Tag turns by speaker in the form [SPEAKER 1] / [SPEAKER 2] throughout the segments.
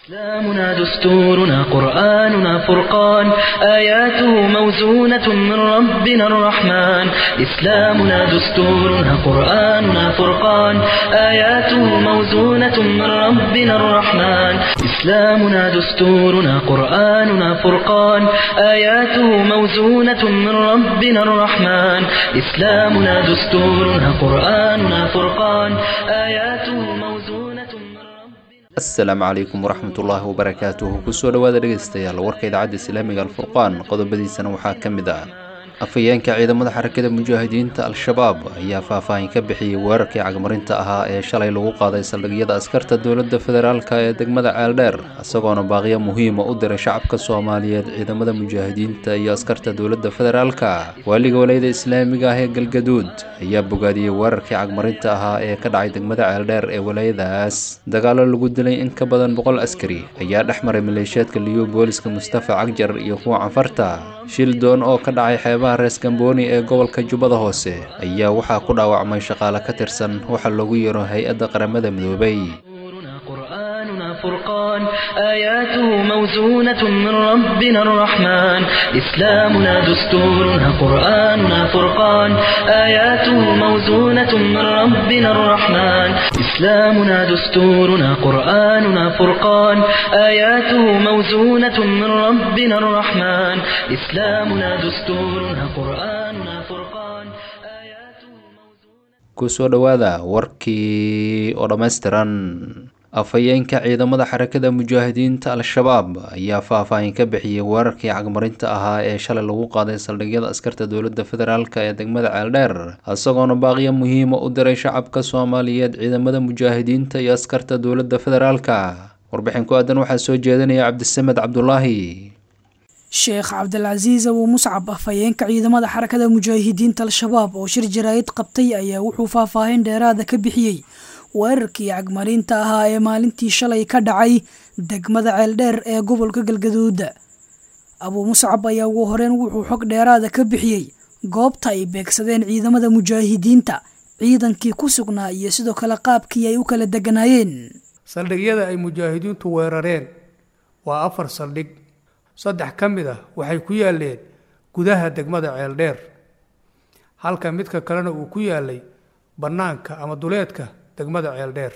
[SPEAKER 1] إسلامنا دستورنا قرآننا فرقان آياته موزونة من ربنا الرحمن إسلامنا دستورنا قرآننا فرقان آياته موزونة من ربنا الرحمن إسلامنا دستورنا قرآننا فرقان آياته موزونة من ربنا الرحمن إسلامنا دستورنا قرآننا فرقان آياته موزونة من
[SPEAKER 2] asalaamu calaykum waraxmatullaahi wabarakaatuhu kusoo dhawaada dhegaystayaal warka idaacadda islaamiga alfurqaan qodobadiisana waxaa ka mid ah afhayeenka ciidamada xarakada mujaahidiinta al-shabaab ayaa faahfaahin ka bixiyey weerarkii cagmarinta ahaa ee shalay lagu qaaday saldhigyada askarta dowladda federaalk ee degmada ceeldheer isagoona baaqiyo muhiima u diray shacabka soomaaliyeed ciidamada mujaahidiinta iyo askarta dowladda federaalka waaliga walayada islaamiga ah ee galgaduud ayaa bogaadiyey weerarkii cagmarinta ahaa ee ka dhacay degmada ceeldheer ee walayadaas dagaalo lagu dilay in ka badan 100 askari ayaa dhex maray maleeshiyaadka liyo booliska mustafa cagjar iyo kuwa canfarta shil doon oo ka dhacay xeebaha rees gambooni ee gobolka jubbada hoose ayaa waxaa ku dhaawacmay shaqaale ka tirsan waxa loogu yeero hay-adda qaramada midoobay
[SPEAKER 1] فرقان آياته موزونة من ربنا الرحمن إسلامنا دستورنا قرآننا فرقان آياته موزونة من ربنا الرحمن إسلامنا دستورنا قرآننا فرقان آياته موزونة من ربنا الرحمن إسلامنا دستورنا قرآننا فرقان آياته موزونة
[SPEAKER 2] kusoo dhawaada warkii oo dhammaystiran afhayeenka ciidamada xarakada mujaahidiinta al-shabaab ayaa faahfaahin ka bixiyey weerarkii cagmarinta ahaa ee shalay lagu qaaday saldhigyada askarta dowladda federaalk ee degmada ceeldheer isagoona baaqiyo muhiima u diray shacabka soomaaliyeed ciidamada mujaahidiinta iyo askarta dowladda federaalka warbixin ku aadan waxaa soo jeedinaya cabdisamed cabdulaahi
[SPEAKER 3] sheekh cabdilcasiis abuu muscab afhayeenka ciidamada xarakada mujaahidiinta al-shabaab oo shir jaraa'id qabtay ayaa wuxuu faahfaahin dheeraada ka bixiyey weerarkii cagmarinta ahaa ee maalintii shalay ka dhacay degmada ceeldheer ee gobolka galgaduud abuu muscab ayaa ugu horeyn wuxuu xog dheeraada ka bixiyey goobta ay beegsadeen ciidamada mujaahidiinta ciidankii ku sugnaa iyo sidoo kale qaabkii ay u kala deganaayeen
[SPEAKER 4] saldhigyada ay mujaahidiintu weerareen waa 4 saldhig 3 ka mid ah waxay ku yaaleen gudaha degmada ceeldheer halka midka kalena uu ku yaalay bannaanka ama duleedka degmada ceeldheer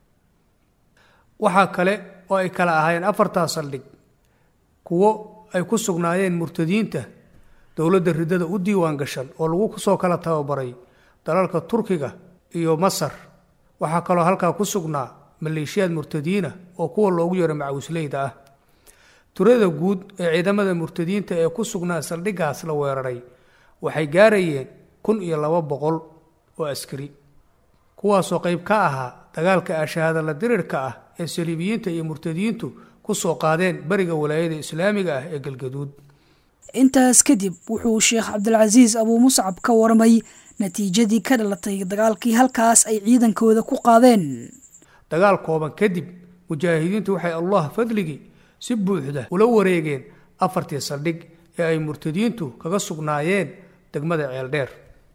[SPEAKER 4] waxaa kale oo ay kala ahaayeen 4 saldhig kuwo ay ku sugnaayeen murtadiinta dowladda ridada u diiwaan gashan oo lagu soo kala tababaray dalalka Turkiga iyo Masar waxaa kaloo halkaa ku sugnaa maleeshiyaad murtadiina oo kuwa loogu yeero macawisleyda ah turada guud ee ciidamada murtadiinta ee ku sugnaa saldhigaas la weeraray waxay gaarayeen 1200 oo askari kuwaasoo qayb ka ahaa dagaalka ashahaada la dirirka ah ee saliibiyiinta iyo murtadiintu ku soo qaadeen bariga walaayada islaamiga ah ee galgaduud
[SPEAKER 3] intaas kadib wuxuu sheekh cabdilcasiis abuu muscab ka warmay natiijadii ka dhalatay dagaalkii halkaas ay ciidankooda ku qaadeen
[SPEAKER 4] dagaal kooban kadib mujaahidiintu waxay allah fadligii si buuxda ula wareegeen 4 saldhig ee ay murtadiintu kaga sugnaayeen degmada ceeldheer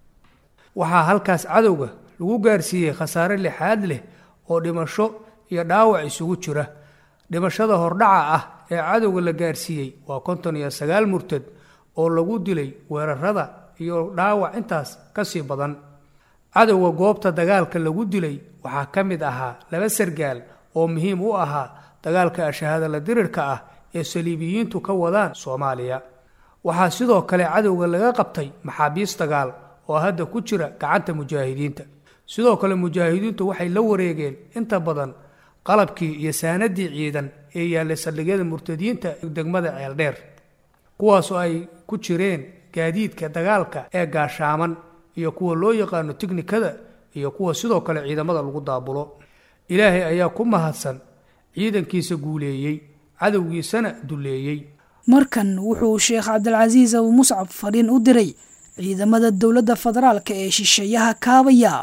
[SPEAKER 4] waxaa halkaas cadowga lagu gaarsiiyey khasaare lixaad leh oo dhimasho iyo dhaawac isugu jira dhimashada hordhaca ah ee cadowga la gaarsiiyey waa 59 murtad oo lagu dilay weerarada iyo dhaawac intaas ka sii badan cadowga goobta dagaalka lagu dilay waxaa ka mid ahaa 2 sargaal oo muhiim u ahaa dagaalka ashahaada la dirirka ah ee saliibiyiintu ka wadaan Soomaaliya waxaa sidoo kale cadowga laga qabtay maxaabiis dagaal oo hadda ku jira gacanta mujaahidiinta sidoo kale mujaahidiintu waxay la wareegeen inta badan qalabkii iyo saanadii ciidan ee yaallay saldhigyada murtadiinta degmada ceeldheer kuwaasoo ay ku jireen gaadiidka dagaalka ee gaashaaman iyo kuwa loo yaqaano tiknikada iyo kuwa sidoo kale ciidamada lagu daabulo ilaahay ayaa ku mahadsan ciidankiisa guuleeyey cadowgiisana duleeyey
[SPEAKER 3] markan wuxuu sheekh cabdilcasiis abuu muscab fariin u diray ciidamada dowladda federaalka ee shisheeyaha kaabaya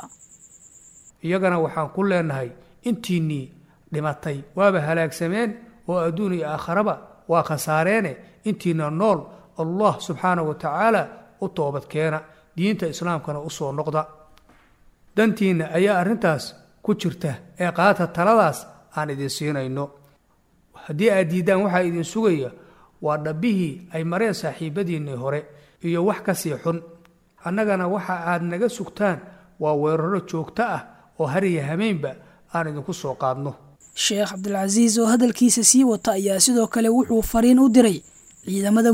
[SPEAKER 4] iyagana waxaan ku leenahay intiinii dhimatay waaba halaagsameen oo adduun iyo aakharaba waa khasaareene intiina nool allah subxaanahu wa tacaala u toobad keena diinta islaamkana u soo noqda dantiina ayaa arrintaas ku jirta ee qaata taladaas aan idin siinayno haddii aad diiddaan waxaa idin sugaya waa dhabbihii ay mareen saaxiibadiinnii hore iyo wax ka sii xun annagana waxa aad naga sugtaan waa weeraro joogto ah oo hariya hameenba aan idinku soo qaadno
[SPEAKER 3] sheekh cabdilcasiis oo hadalkiisa sii wata ayaa sidoo kale wuxuu fariin u diray ciidamada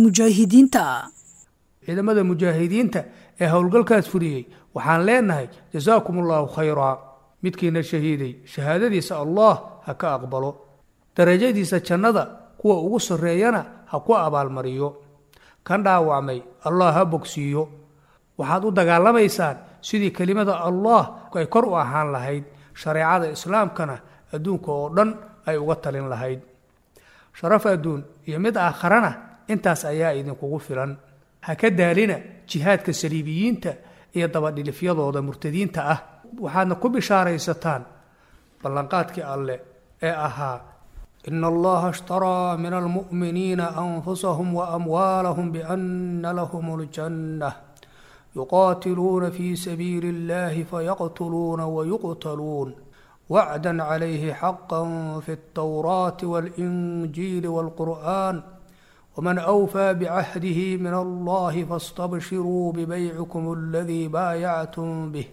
[SPEAKER 3] mujaahidiinta ee howlgalkaas fuliyey waxaan leenahay jasaakum allahu khayraa midkiina shahiiday shahaadadiisa allah ha ka aqbalo darajadiisa jannada kuwa ugu sarreeyana ha ku abaalmariyo kan dhaawacmay allah ha bogsiiyo waxaad u dagaalamaysaan sidii kelimada allah ay kor u ahaan lahayd shareecada islaamkana adduunka oo dhan ay uga talin lahayd sharaf adduun iyo mid aakharana intaas ayaa idinkugu filan ha ka daalina jihaadka saliibiyiinta iyo dabadhilifyadooda murtadiinta ah waxaadna ku bishaaraysataan ballanqaadkii alle ee ahaa ina allaha ishtaraa min almu'miniina anfusahum waamwaalahum biana lahum اljanna yuqaatiluuna fii sabiili اllahi fayaqtuluuna wayuqtaluun wacda calayhi xaqa fi اltawraati waاlinjiili wاlqur'an ومن أوفى بعهده من الله فاستبشروا ببيعكم الذي بايعتم به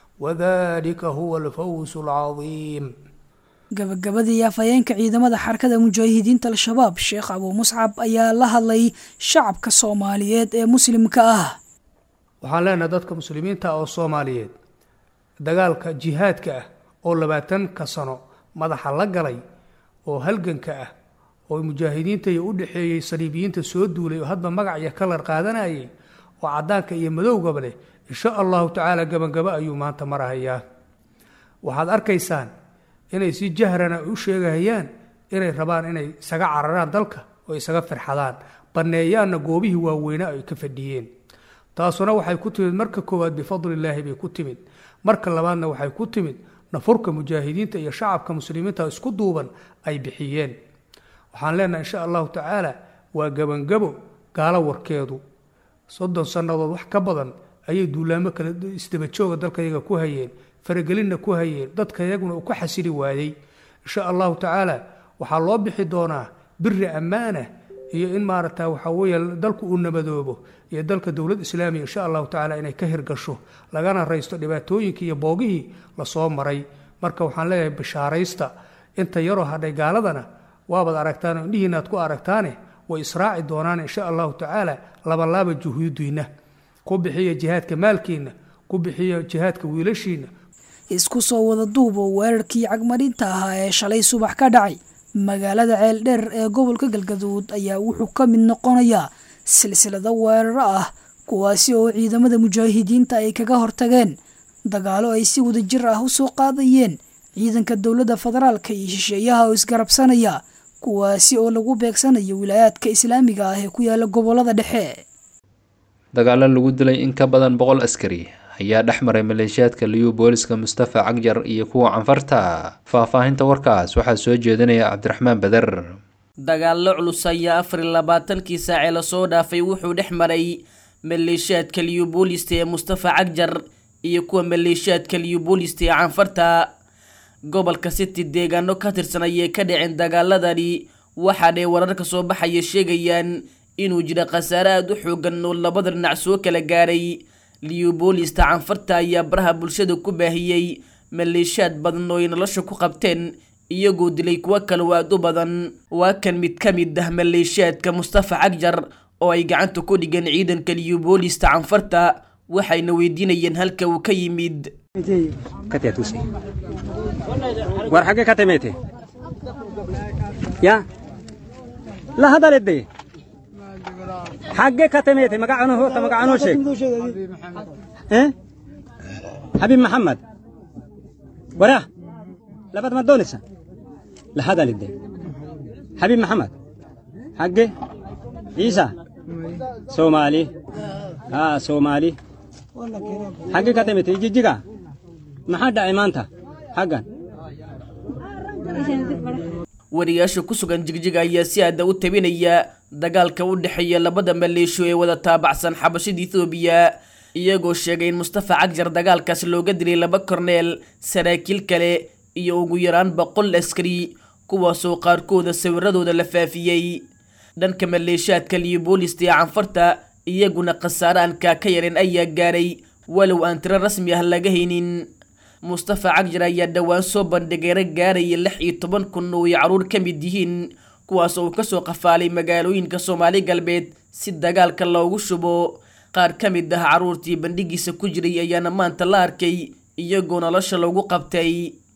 [SPEAKER 3] وذلك هو الفوز العظيم gabagabadii afhayeenka ciidamada xarakada mujaahidiinta al-shabaab sheekh abuu muscab ayaa la hadlay shacabka soomaaliyeed ee muslimka ah
[SPEAKER 4] waxaan leenahay dadka muslimiinta oo soomaaliyeed dagaalka jihaadka ah oo 20 sano madaxa la galay oo halganka ah oo mujaahidiinta u dhaxeeyay saliibiyiinta soo duulay oo hadba magac iyo kalar qaadanayay oo cadaanka iyo madowgaba leh insha Allah taala gabagaba ayuu maanta marahayaa waxaad arkaysaan inay si jahrana u sheegayaan inay rabaan inay isaga cararaan dalka oo isaga farxadaan baneeyaana goobihii waaweyn ay ka fadhiyeen taasuna waxay ku timid marka koowaad bifadlilaahi bay ku timid marka labaadna waxay ku timid nafurka mujaahidiinta iyo shacabka muslimiinta isku duuban ay bixiyeen waxaan leenahay insha Allah taala waa gabangabo gaala warkeedu 30 sanadood wax ka badan ayay duulaamo kala isdaba jooga dalkayaga ku hayeen faragelinna ku hayeen dadka iyaguna uu ka xasili waayay insha Allah taala waxa loo bixi doonaa birri amaana iyo in maarata waxa weeye dalku uu nabadoobo iyo dalka dawlad islaamiga insha Allah taala inay ka hirgasho lagana raysto dhibaatooyinka iyo boogihii la soo maray marka waxaan leeyahay bishaaraysta inta yaro hadhay gaaladana waabad aragtaan indhihiinaad ku aragtaane way israaci doonaan insha Allah taala laba juhuudiina ku bixiya jihaadka maalkiina ku bixiya jihaadka wiilashiina
[SPEAKER 3] isku soo wada duubo weerarkii cagmarinta ahaa ee shalay subax ka dhacay magaalada Ceeldheer ee gobolka Galgaduud ayaa wuxuu ka mid noqonayaa silsilada weerar ah kuwaasi oo ciidamada mujaahidiinta ay kaga hortageen dagaalo ay si wada jir ah u soo qaadayeen ciidanka dawladda federaalka iyo shisheeyaha oo isgarabsanaya kuwaasi oo lagu beegsanayo wilaayadka islaamiga ah ee ku yaala gobolada dhexe
[SPEAKER 2] dagaalo lagu dilay in ka badan 100 askari ayaa dhexmaray maleeshiyaadka liyu booliska Mustafa Cagjar iyo kuwa canfarta faahfaahinta warkaas waxaa soo jeedinaya Cabdiraxmaan Badar
[SPEAKER 5] dagaalo culus ayaa 24 saac la soo dhaafay wuxuu dhexmaray maleeshiyaadka liyu booliska ee Mustafa Cagjar iyo kuwa maleeshiyaadka liyu booliska ee canfarta gobolka City deegaano ka tirsan ay ka dhaceen dagaaladani waxaanay wararka soo baxay sheegayaan inuu jira khasaare aad u xoogan oo labada dhinac soo kala gaaray liyu booliska canfarta ayaa baraha bulshada ku baahiyay maleeshiyaad badan oo nolosha ku qabteen iyagoo dilay kuwa kale aad u badan waa kan mid ka mid ah maleeshiyaadka Mustafa Cagjar oo ay gacanta ku dhigeen ciidanka liyu booliska canfarta waxayna weydiinayeen halka uu ka yimid
[SPEAKER 6] كتياتوسي ورحقة كتميتي يا لا هذا لدي حقة كتميتي مقعنه هو مقعنه شيء إيه حبيب محمد وراه لبد ما دونسا لا هذا لدي حبيب محمد حقة عيسى سومالي سومالي حقة كتميتي جيجيكا maxaa dhacay maanta xagan
[SPEAKER 5] wariyaasha ku sugan jigjiga ayaa si aad u tabinaya dagaalka u dhaxeeya labada maleeshiyo ee wada taabacsan xabashada Itoobiya iyagoo sheegay in Mustafa Cagjar dagaalkaas looga dilay 2 korneel saraakiil kale iyo ugu yaraan 100 askari kuwaasoo qaarkooda sawiradooda la faafiyey. dhanka maleeshiyaadka liyu boolista ee canfarta iyaguna khasaaraanka ka yareen ayaa gaaray walow aan tiro rasmi ah laga haynin. mustafa cagjar ayaa dhowaan soo bandhigay rag gaaraya 16,000 oo ay caruur ka mid yihiin kuwaas oo kasoo qafaalay magaalooyinka Soomaali galbeed si dagaalka loogu shubo. qaar ka mid ah caruurtii bandhigiisa ku jiray ayaana maanta la arkay iyagoo nolosha lagu qabtay.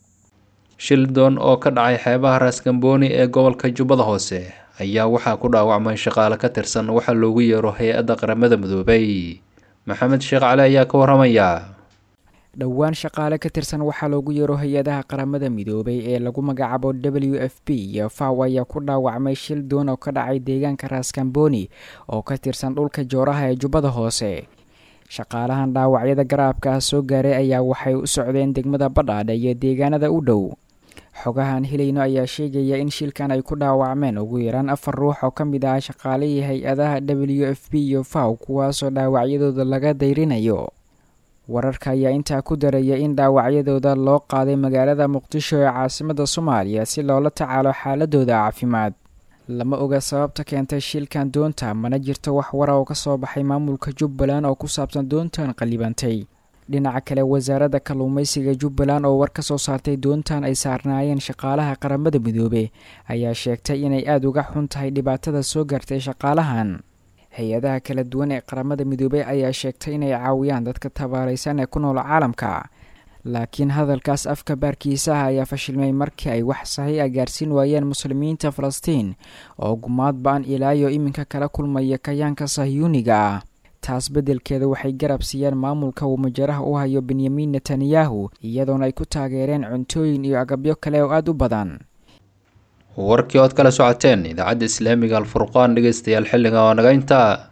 [SPEAKER 2] shil doon oo ka dhacay xeebaha Raaskambooni ee gobolka Jubbada Hoose ayaa waxaa ku dhaawacmay shaqaale ka tirsan waxa loogu yeero hay'adda qaramada midoobay. maxamed sheekh cali ayaa ka waramaya.
[SPEAKER 7] dhowaan shaqaale ka tirsan waxaa loogu yeero hay-adaha qaramada midoobay ee lagu magacaabo WFP iyo FAO ayaa ku dhaawacmay shil doon oo ka dhacay deegaanka Raaskambooni oo ka tirsan dhulka Jooraha ee Jubbada Hoose. shaqaalahan dhaawacyada garaabka soo gaaray ayaa waxay u socdeen degmada Badhaadhe iyo deegaanada u dhow. xogahan helayno ayaa sheegaya in shilkan ay ku dhaawacmeen ugu yaraan 4 ruux oo ka mid ah shaqaalihii hay-adaha WFP iyo FAO kuwaasoo dhaawacyadooda laga dayrinayo. wararka ayaa intaa ku daraya in dhaawacyadooda loo qaaday magaalada Muqdisho ee caasimadda Soomaaliya si loola tacaalo xaaladooda caafimaad. lama oga sababta keentay shilkan doonta, mana jirto wax wara oo ka soo baxay maamulka Jubbaland oo ku saabsan doontan qalibantay. dhinaca kale wasaaradda kalluumaysiga Jubbaland oo war ka soo saartay doontan ay saarnaayeen shaqaalaha qaramada midoobay ayaa sheegtay inay aad uga xun tahay dhibaatada soo gaartay shaqaalahan. hay-adaha kala duwan ee qaramada midoobay ayaa sheegtay inay caawiyaan dadka tabaaraysan ee ku nool caalamka, laakiin hadalkaas afka baarkiisa ayaa fashilmay markii ay wax saxiix ah gaarsiin waayeen muslimiinta Falastiin oo gumaad ba'an ilaayo iminka kala kulmaya kayaanka Sahyuuniga ah. taas beddelkeeda waxay garab siiyeen maamulka uu majaraha u hayo Benyamin Netanyahu iyadoona ay ku taageereen cuntooyin iyo agabyo kale oo aad u badan.
[SPEAKER 2] warkii ood kala socoteen idaacadda islaamiga alfurqaan dhegeystayaal xilliga oo naga intaa